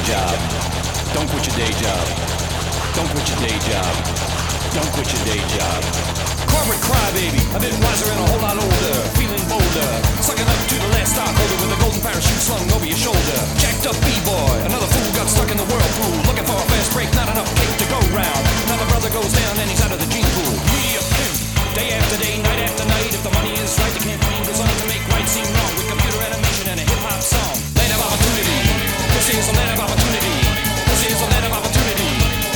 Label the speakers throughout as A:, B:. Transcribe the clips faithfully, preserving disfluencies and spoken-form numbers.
A: job. Don't quit your day job. Don't quit your day job. Don't quit your day job. Corporate crybaby, a bit wiser and a whole lot older. Feeling bolder, sucking up to the last stockholder with a golden parachute slung over your shoulder. Jacked up B-boy, another fool got stuck in the whirlpool. Looking for a fast break, not enough cake to go round. Another brother goes down and he's out of the gene pool. Me a pimp, day after day, night after night. If the money is right, the campaign goes on to make right seem wrong. With computer animation and a hip-hop song. Land of opportunity, this is a land of opportunity. This is a land of opportunity.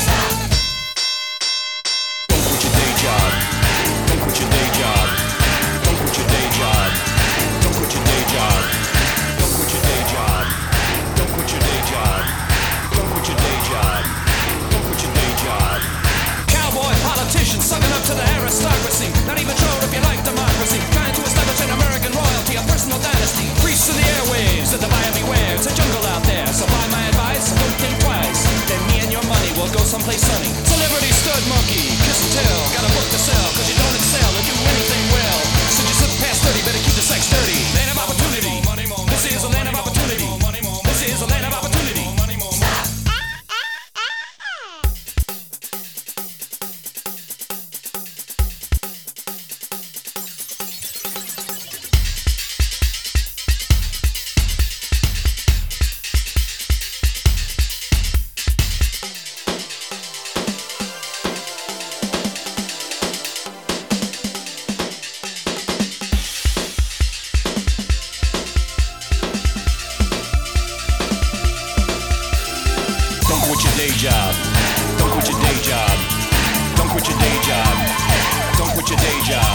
A: Don't quit your day job. Don't quit your day job. Don't quit your day job. Don't quit your day job. Don't quit your day job. Don't quit your day job. Don't quit your day job. Don't quit your day job. Cowboy politicians sucking up to the aristocracy. Not even sure if you like democracy. Trying to establish an American royalty, a personal dynasty. Priests in the airwaves, and the buyer beware. It's a jungle out there, so buy my advice, don't think twice. Then me and your money will go someplace sunny. Celebrity stud monkey, kiss and tell. Got a book to sell, cause you don't excel or do anything well. So you slip past thirty, better keep the sex dirty. Land of opportunity. This is a land of opportunity. This is a land of opportunity. Don't quit your day job. Don't quit your day job. Don't quit your day job. Don't quit your day job.